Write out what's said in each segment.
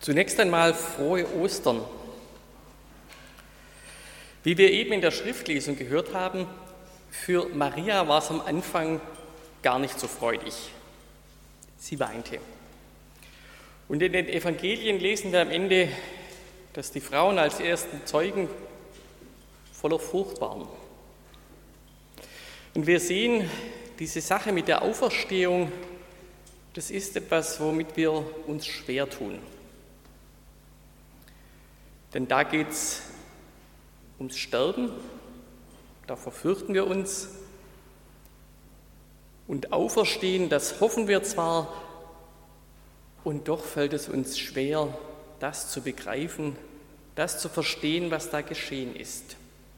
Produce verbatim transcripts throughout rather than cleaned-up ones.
Zunächst einmal frohe Ostern. Wie wir eben in der Schriftlesung gehört haben, für Maria war es am Anfang gar nicht so freudig. Sie weinte. Und in den Evangelien lesen wir am Ende, dass die Frauen als ersten Zeugen voller Furcht waren. Und wir sehen, diese Sache mit der Auferstehung, das ist etwas, womit wir uns schwer tun. Denn da geht es ums Sterben, davor fürchten wir uns. Und Auferstehen, das hoffen wir zwar, und doch fällt es uns schwer, das zu begreifen, das zu verstehen, was da geschehen ist.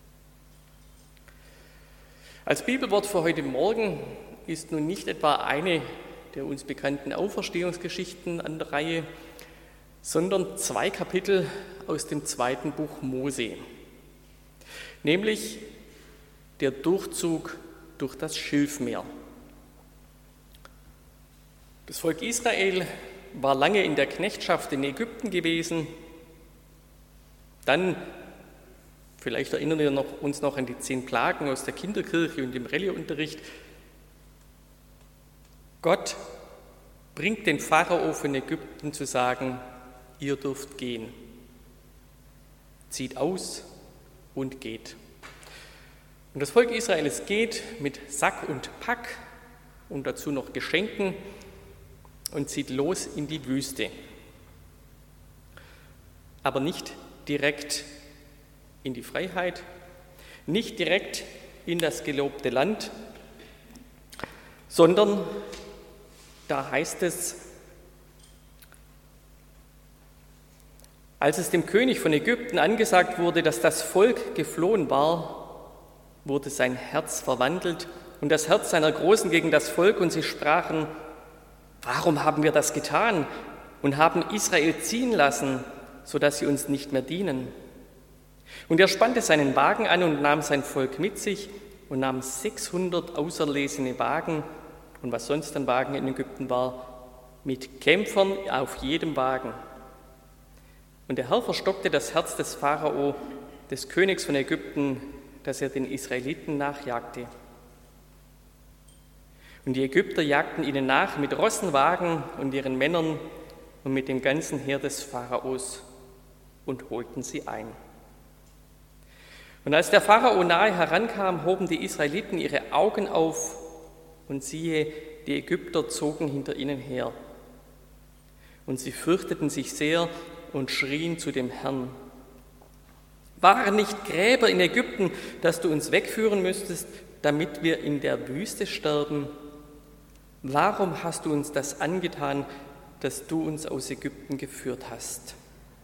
Als Bibelwort für heute Morgen ist nun nicht etwa eine der uns bekannten Auferstehungsgeschichten an der Reihe, sondern zwei Kapitel aus dem zweiten Buch Mose, nämlich der Durchzug durch das Schilfmeer. Das Volk Israel war lange in der Knechtschaft in Ägypten gewesen. Dann, vielleicht erinnern wir noch, uns noch an die zehn Plagen aus der Kinderkirche und dem Rallyeunterricht. Gott bringt den Pharao von Ägypten zu sagen, ihr dürft gehen. Zieht aus und geht. Und das Volk Israels geht mit Sack und Pack und dazu noch Geschenken und zieht los in die Wüste. Aber nicht direkt in die Freiheit, nicht direkt in das gelobte Land, sondern da heißt es, als es dem König von Ägypten angesagt wurde, dass das Volk geflohen war, wurde sein Herz verwandelt und das Herz seiner Großen gegen das Volk, und sie sprachen, warum haben wir das getan und haben Israel ziehen lassen, sodass sie uns nicht mehr dienen? Und er spannte seinen Wagen an und nahm sein Volk mit sich und nahm sechshundert auserlesene Wagen und was sonst an Wagen in Ägypten war, mit Kämpfern auf jedem Wagen. Und der Herr verstockte das Herz des Pharao, des Königs von Ägypten, dass er den Israeliten nachjagte. Und die Ägypter jagten ihnen nach mit Rossenwagen und ihren Männern und mit dem ganzen Heer des Pharaos und holten sie ein. Und als der Pharao nahe herankam, hoben die Israeliten ihre Augen auf und siehe, die Ägypter zogen hinter ihnen her. Und sie fürchteten sich sehr und schrien zu dem Herrn, waren nicht Gräber in Ägypten, dass du uns wegführen müsstest, damit wir in der Wüste sterben? Warum hast du uns das angetan, dass du uns aus Ägypten geführt hast?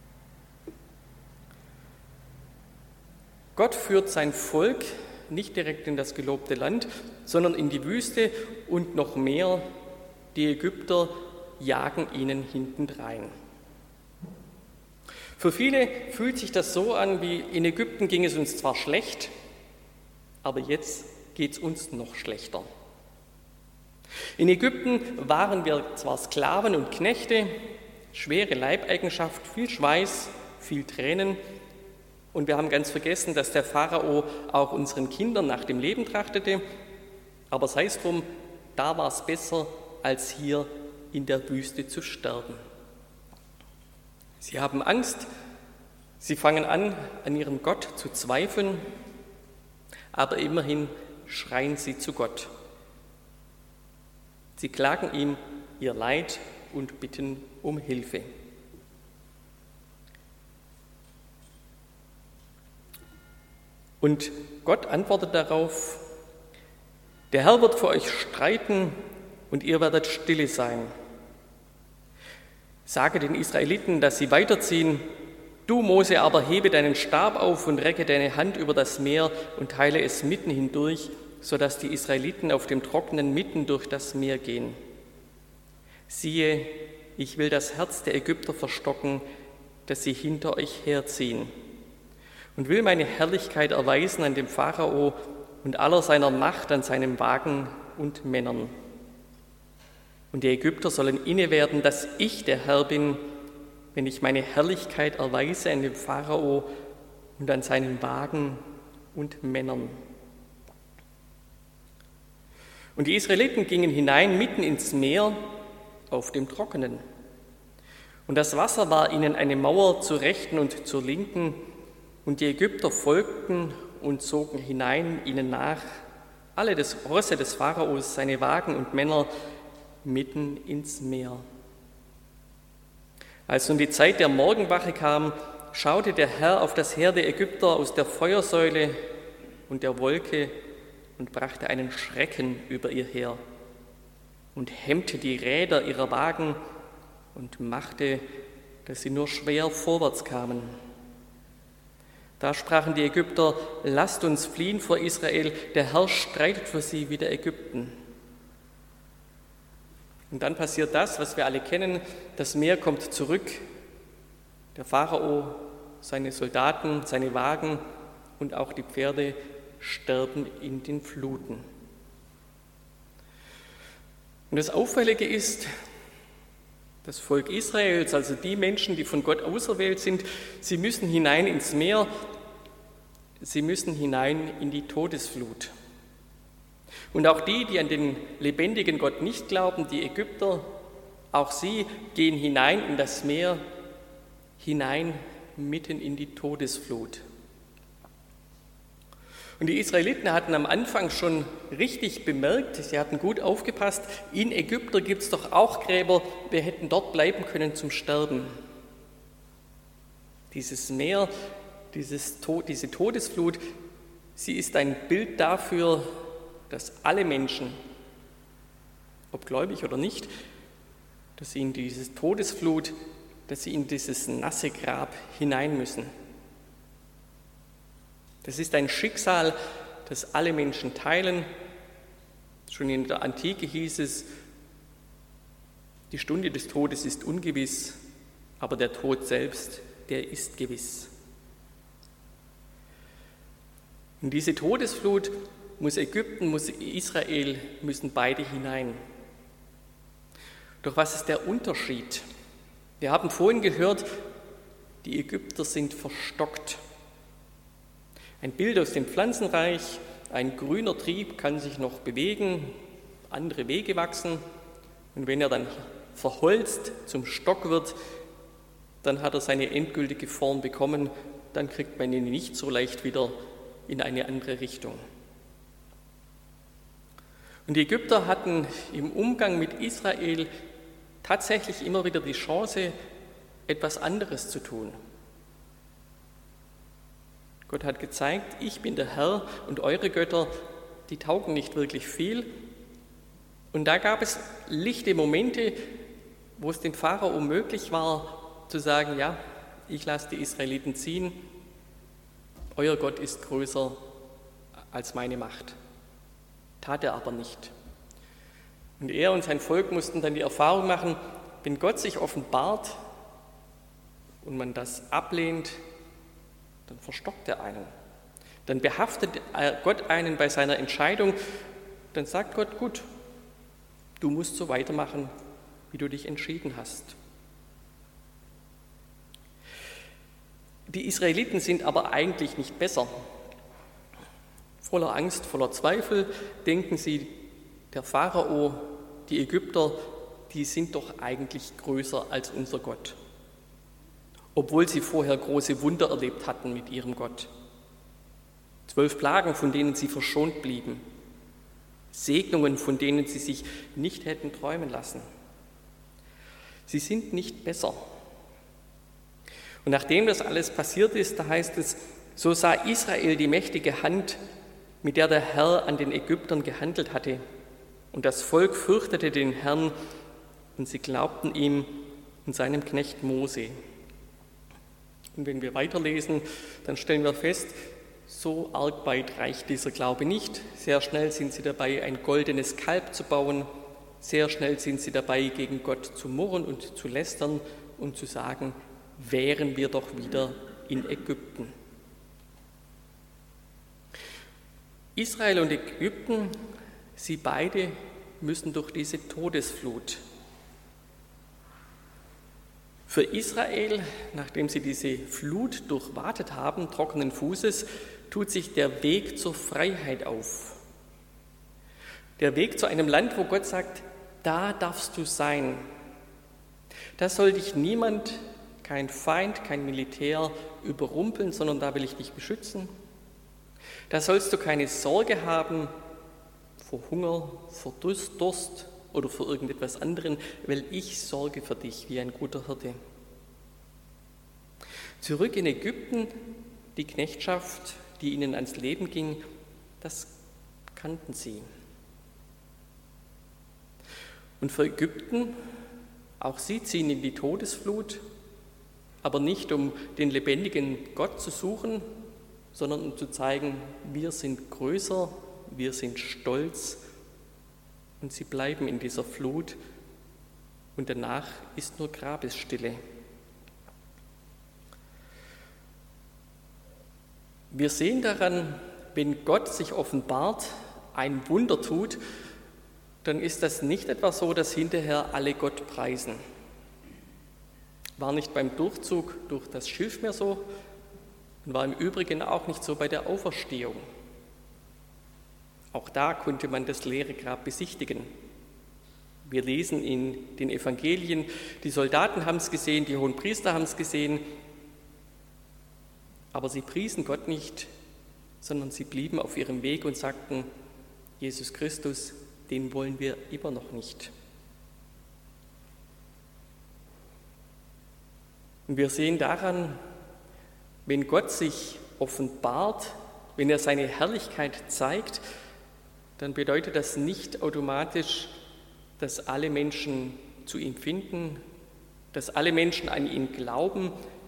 Gott führt sein Volk nicht direkt in das gelobte Land, sondern in die Wüste, und noch mehr, die Ägypter jagen ihnen hintendrein. Für viele fühlt sich das so an, wie in Ägypten ging es uns zwar schlecht, aber jetzt geht es uns noch schlechter. In Ägypten waren wir zwar Sklaven und Knechte, schwere Leibeigenschaft, viel Schweiß, viel Tränen, und wir haben ganz vergessen, dass der Pharao auch unseren Kindern nach dem Leben trachtete, aber sei es drum, da war es besser, als hier in der Wüste zu sterben. Sie haben Angst, sie fangen an, an ihren Gott zu zweifeln, aber immerhin schreien sie zu Gott. Sie klagen ihm ihr Leid und bitten um Hilfe. Und Gott antwortet darauf, der Herr wird für euch streiten und ihr werdet stille sein. Sage den Israeliten, dass sie weiterziehen. Du, Mose, aber hebe deinen Stab auf und recke deine Hand über das Meer und teile es mitten hindurch, sodass die Israeliten auf dem Trockenen mitten durch das Meer gehen. Siehe, ich will das Herz der Ägypter verstocken, dass sie hinter euch herziehen, und will meine Herrlichkeit erweisen an dem Pharao und aller seiner Macht an seinem Wagen und Männern. Und die Ägypter sollen innewerden, dass ich der Herr bin, wenn ich meine Herrlichkeit erweise an dem Pharao und an seinen Wagen und Männern. Und die Israeliten gingen hinein mitten ins Meer auf dem Trockenen. Und das Wasser war ihnen eine Mauer zur Rechten und zur Linken, und die Ägypter folgten und zogen hinein ihnen nach, alle des Rosse des Pharaos, seine Wagen und Männer, mitten ins Meer. Als nun die Zeit der Morgenwache kam, schaute der Herr auf das Heer der Ägypter aus der Feuersäule und der Wolke und brachte einen Schrecken über ihr Heer und hemmte die Räder ihrer Wagen und machte, dass sie nur schwer vorwärts kamen. Da sprachen die Ägypter: Lasst uns fliehen vor Israel, der Herr streitet für sie wider Ägypten. Und dann passiert das, was wir alle kennen: Das Meer kommt zurück, der Pharao, seine Soldaten, seine Wagen und auch die Pferde sterben in den Fluten. Und das Auffällige ist, das Volk Israels, also die Menschen, die von Gott auserwählt sind, sie müssen hinein ins Meer, sie müssen hinein in die Todesflut. Und auch die, die an den lebendigen Gott nicht glauben, die Ägypter, auch sie gehen hinein in das Meer, hinein mitten in die Todesflut. Und die Israeliten hatten am Anfang schon richtig bemerkt, sie hatten gut aufgepasst, in Ägypten gibt es doch auch Gräber, wir hätten dort bleiben können zum Sterben. Dieses Meer, dieses, diese Todesflut, sie ist ein Bild dafür, dass alle Menschen, ob gläubig oder nicht, dass sie in diese Todesflut, dass sie in dieses nasse Grab hinein müssen. Das ist ein Schicksal, das alle Menschen teilen. Schon in der Antike hieß es, die Stunde des Todes ist ungewiss, aber der Tod selbst, der ist gewiss. In diese Todesflut muss Ägypten, muss Israel, müssen beide hinein. Doch was ist der Unterschied? Wir haben vorhin gehört, die Ägypter sind verstockt. Ein Bild aus dem Pflanzenreich, ein grüner Trieb kann sich noch bewegen, andere Wege wachsen, und wenn er dann verholzt zum Stock wird, dann hat er seine endgültige Form bekommen, dann kriegt man ihn nicht so leicht wieder in eine andere Richtung. Und die Ägypter hatten im Umgang mit Israel tatsächlich immer wieder die Chance, etwas anderes zu tun. Gott hat gezeigt, ich bin der Herr und eure Götter, die taugen nicht wirklich viel. Und da gab es lichte Momente, wo es dem Pharao möglich war, zu sagen, ja, ich lasse die Israeliten ziehen, euer Gott ist größer als meine Macht. Tat er aber nicht. Und er und sein Volk mussten dann die Erfahrung machen, wenn Gott sich offenbart und man das ablehnt, dann verstockt er einen. Dann behaftet Gott einen bei seiner Entscheidung. Dann sagt Gott, gut, du musst so weitermachen, wie du dich entschieden hast. Die Israeliten sind aber eigentlich nicht besser. Voller Angst, voller Zweifel denken sie, der Pharao, die Ägypter, die sind doch eigentlich größer als unser Gott. Obwohl sie vorher große Wunder erlebt hatten mit ihrem Gott. Zwölf Plagen, von denen sie verschont blieben. Segnungen, von denen sie sich nicht hätten träumen lassen. Sie sind nicht besser. Und nachdem das alles passiert ist, da heißt es, so sah Israel die mächtige Hand, mit der der Herr an den Ägyptern gehandelt hatte. Und das Volk fürchtete den Herrn und sie glaubten ihm und seinem Knecht Mose. Und wenn wir weiterlesen, dann stellen wir fest, so arg weit reicht dieser Glaube nicht. Sehr schnell sind sie dabei, ein goldenes Kalb zu bauen. Sehr schnell sind sie dabei, gegen Gott zu murren und zu lästern und zu sagen, wären wir doch wieder in Ägypten. Israel und Ägypten, sie beide müssen durch diese Todesflut. Für Israel, nachdem sie diese Flut durchwatet haben, trockenen Fußes, tut sich der Weg zur Freiheit auf. Der Weg zu einem Land, wo Gott sagt, da darfst du sein. Da soll dich niemand, kein Feind, kein Militär überrumpeln, sondern da will ich dich beschützen. Da sollst du keine Sorge haben vor Hunger, vor Durst oder vor irgendetwas anderem, weil ich sorge für dich wie ein guter Hirte. Zurück in Ägypten, die Knechtschaft, die ihnen ans Leben ging, das kannten sie. Und für Ägypten, auch sie ziehen in die Todesflut, aber nicht um den lebendigen Gott zu suchen, sondern um zu zeigen, wir sind größer, wir sind stolz und sie bleiben in dieser Flut und danach ist nur Grabesstille. Wir sehen daran, wenn Gott sich offenbart, ein Wunder tut, dann ist das nicht etwa so, dass hinterher alle Gott preisen. War nicht beim Durchzug durch das Schilfmeer so und war im Übrigen auch nicht so bei der Auferstehung. Auch da konnte man das leere Grab besichtigen. Wir lesen in den Evangelien, die Soldaten haben es gesehen, die Hohenpriester haben es gesehen, aber sie priesen Gott nicht, sondern sie blieben auf ihrem Weg und sagten, Jesus Christus, den wollen wir immer noch nicht. Und wir sehen daran, wenn Gott sich offenbart, wenn er seine Herrlichkeit zeigt, dann bedeutet das nicht automatisch, dass alle Menschen zu ihm finden, dass alle Menschen an ihn glauben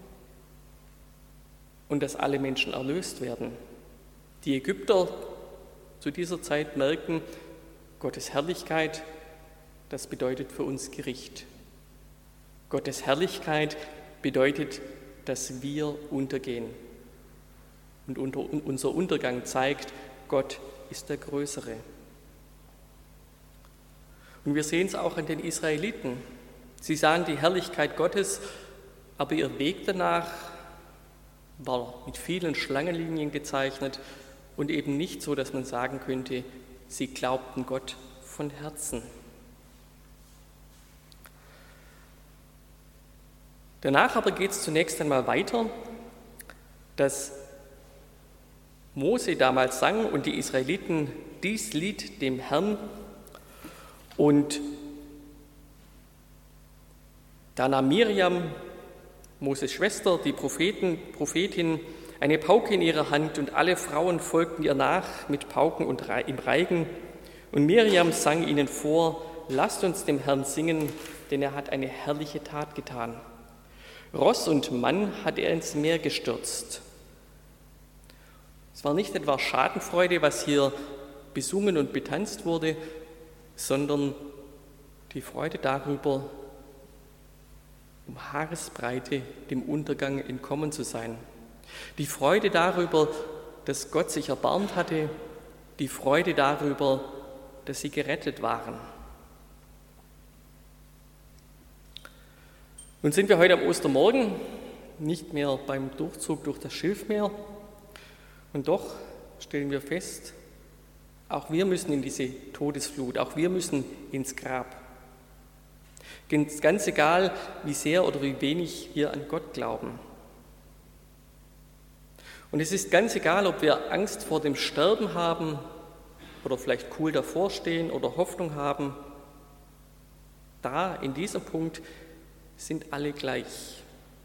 und dass alle Menschen erlöst werden. Die Ägypter zu dieser Zeit merken, Gottes Herrlichkeit, das bedeutet für uns Gericht. Gottes Herrlichkeit bedeutet, dass wir untergehen. Und unser Untergang zeigt, Gott ist der Größere. Und wir sehen es auch an den Israeliten. Sie sahen die Herrlichkeit Gottes, aber ihr Weg danach war mit vielen Schlangenlinien gezeichnet und eben nicht so, dass man sagen könnte, sie glaubten Gott von Herzen. Danach aber geht es zunächst einmal weiter, dass Mose damals sang und die Israeliten dies Lied dem Herrn und da nahm Miriam, Moses Schwester, die Propheten, Prophetin, eine Pauke in ihrer Hand und alle Frauen folgten ihr nach mit Pauken und im Reigen. Und Miriam sang ihnen vor, lasst uns dem Herrn singen, denn er hat eine herrliche Tat getan. Ross und Mann hat er ins Meer gestürzt. Es war nicht etwa Schadenfreude, was hier besungen und betanzt wurde, sondern die Freude darüber, um Haaresbreite dem Untergang entkommen zu sein. Die Freude darüber, dass Gott sich erbarmt hatte, die Freude darüber, dass sie gerettet waren. Nun sind wir heute am Ostermorgen, nicht mehr beim Durchzug durch das Schilfmeer, und doch stellen wir fest, auch wir müssen in diese Todesflut, auch wir müssen ins Grab. Ganz egal, wie sehr oder wie wenig wir an Gott glauben. Und es ist ganz egal, ob wir Angst vor dem Sterben haben oder vielleicht cool davor stehen oder Hoffnung haben. Da, in diesem Punkt, sind alle gleich.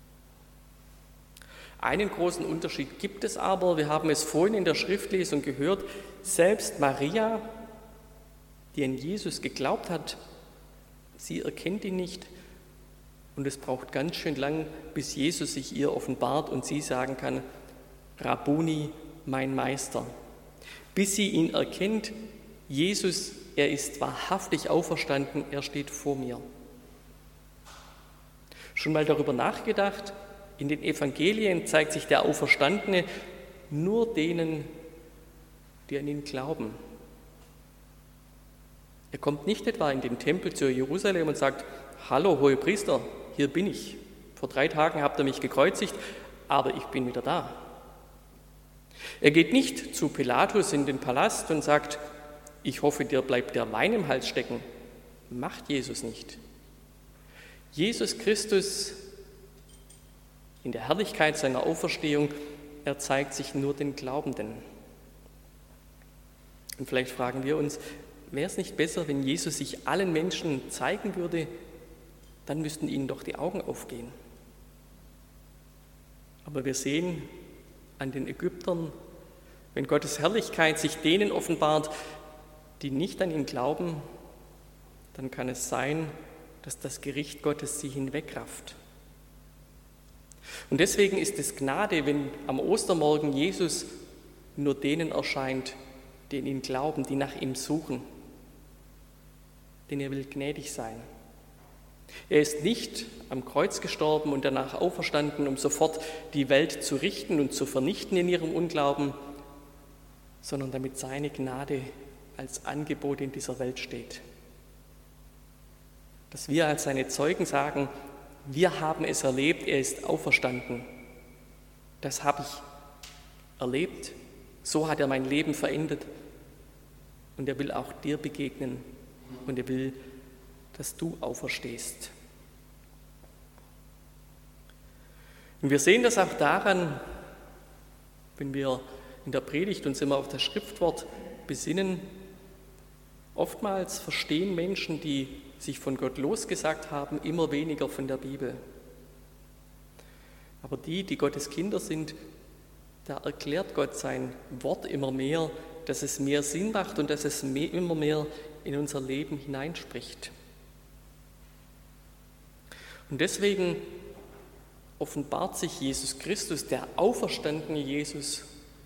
Einen großen Unterschied gibt es aber, wir haben es vorhin in der Schriftlesung gehört, selbst Maria, die an Jesus geglaubt hat, sie erkennt ihn nicht und es braucht ganz schön lang, bis Jesus sich ihr offenbart und sie sagen kann, Rabbuni, mein Meister. Bis sie ihn erkennt, Jesus, er ist wahrhaftig auferstanden, er steht vor mir. Schon mal darüber nachgedacht, in den Evangelien zeigt sich der Auferstandene nur denen, die an ihn glauben. Er kommt nicht etwa in den Tempel zu Jerusalem und sagt, hallo Hohepriester, hier bin ich, Vor drei Tagen habt ihr mich gekreuzigt, aber ich bin wieder da. Er geht nicht zu Pilatus in den Palast und sagt, ich hoffe, dir bleibt der Wein im Hals stecken. Macht Jesus nicht. Jesus Christus in der Herrlichkeit seiner Auferstehung, er zeigt sich nur den Glaubenden. Und vielleicht fragen wir uns, wäre es nicht besser, wenn Jesus sich allen Menschen zeigen würde, dann müssten ihnen doch die Augen aufgehen. Aber wir sehen an den Ägyptern, wenn Gottes Herrlichkeit sich denen offenbart, die nicht an ihn glauben, dann kann es sein, dass das Gericht Gottes sie hinwegrafft. Und deswegen ist es Gnade, wenn am Ostermorgen Jesus nur denen erscheint, die in ihn glauben, die nach ihm suchen. Denn er will gnädig sein. Er ist nicht am Kreuz gestorben und danach auferstanden, um sofort die Welt zu richten und zu vernichten in ihrem Unglauben, sondern damit seine Gnade als Angebot in dieser Welt steht. Dass wir als seine Zeugen sagen, wir haben es erlebt, er ist auferstanden. Das habe ich erlebt, so hat er mein Leben verändert und er will auch dir begegnen und er will, dass du auferstehst. Und wir sehen das auch daran, wenn wir in der Predigt uns immer auf das Schriftwort besinnen. Oftmals verstehen Menschen, die sich von Gott losgesagt haben, immer weniger von der Bibel. Aber die, die Gottes Kinder sind, da erklärt Gott sein Wort immer mehr, dass es mehr Sinn macht und dass es mehr, immer mehr in unser Leben hineinspricht. Und deswegen offenbart sich Jesus Christus, der auferstandene Jesus,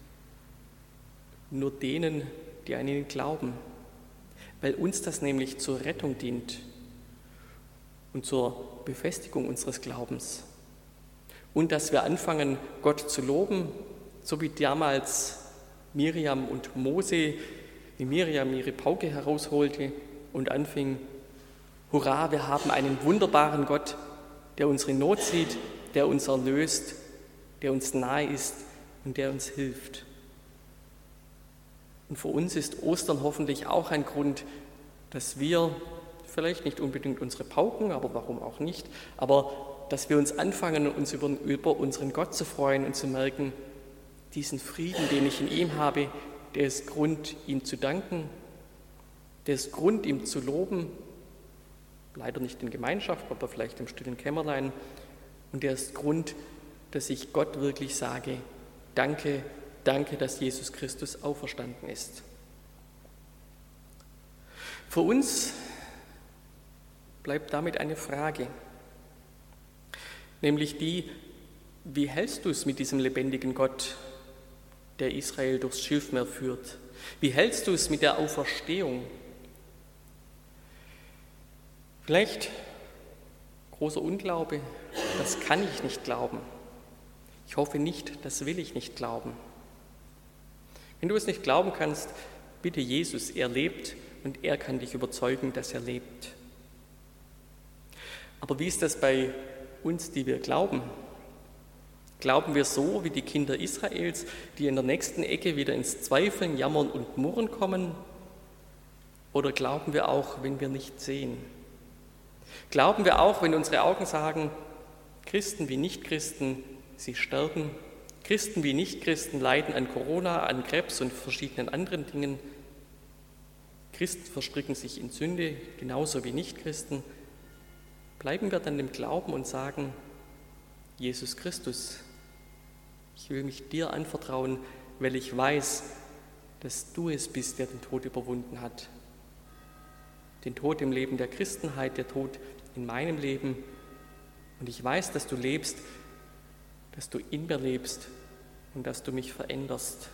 nur denen, die an ihn glauben, weil uns das nämlich zur Rettung dient und zur Befestigung unseres Glaubens. Und dass wir anfangen, Gott zu loben, so wie damals Miriam und Mose, wie Miriam ihre Pauke herausholte und anfing, Hurra, wir haben einen wunderbaren Gott, der unsere Not sieht, der uns erlöst, der uns nahe ist und der uns hilft. Und für uns ist Ostern hoffentlich auch ein Grund, dass wir vielleicht nicht unbedingt unsere Pauken, aber warum auch nicht, aber dass wir uns anfangen, uns über, über unseren Gott zu freuen und zu merken, diesen Frieden, den ich in ihm habe, der ist Grund, ihm zu danken, der ist Grund, ihm zu loben, leider nicht in Gemeinschaft, aber vielleicht im stillen Kämmerlein, und der ist Grund, dass ich Gott wirklich sage, danke, danke, dass Jesus Christus auferstanden ist. Für uns bleibt damit eine Frage, nämlich die, wie hältst du es mit diesem lebendigen Gott, der Israel durchs Schilfmeer führt? Wie hältst du es mit der Auferstehung? Vielleicht großer Unglaube, das kann ich nicht glauben. Ich hoffe nicht, das will ich nicht glauben. Wenn du es nicht glauben kannst, bitte Jesus, er lebt und er kann dich überzeugen, dass er lebt. Aber wie ist das bei uns, die wir glauben? Glauben wir so wie die Kinder Israels, die in der nächsten Ecke wieder ins Zweifeln, Jammern und Murren kommen? Oder glauben wir auch, wenn wir nicht sehen? Glauben wir auch, wenn unsere Augen sagen, Christen wie Nichtchristen, sie sterben, Christen wie Nichtchristen leiden an Corona, an Krebs und verschiedenen anderen Dingen, Christen verstricken sich in Sünde, genauso wie Nichtchristen, bleiben wir dann im Glauben und sagen, Jesus Christus, ich will mich dir anvertrauen, weil ich weiß, dass du es bist, der den Tod überwunden hat. Den Tod im Leben der Christenheit, der Tod in meinem Leben. Und ich weiß, dass du lebst, dass du in mir lebst und dass du mich veränderst.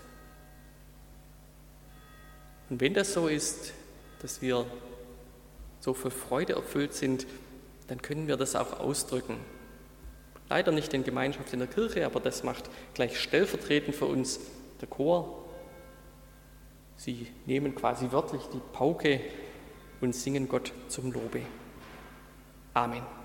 Und wenn das so ist, dass wir so für Freude erfüllt sind, dann können wir das auch ausdrücken. Leider nicht in Gemeinschaft in der Kirche, aber das macht gleich stellvertretend für uns der Chor. Sie nehmen quasi wörtlich die Pauke und singen Gott zum Lobe. Amen.